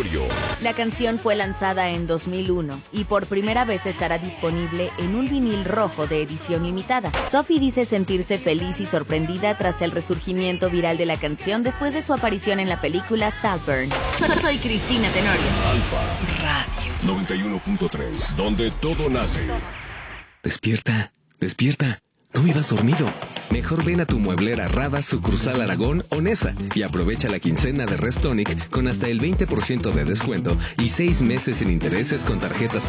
Tenorio. La canción fue lanzada en 2001 y por primera vez estará disponible en un vinil rojo de edición limitada. Sophie dice sentirse feliz y sorprendida tras el resurgimiento viral de la canción después de su aparición en la película Saltburn. Soy Cristina Tenorio. Alfa Radio 91.3, donde todo nace. Despierta, despierta. No vivas dormido. Mejor ven a tu mueblera Rada, sucursal Aragón o Nesa y aprovecha la quincena de Restonic con hasta el 20% de descuento y 6 meses sin intereses con tarjetas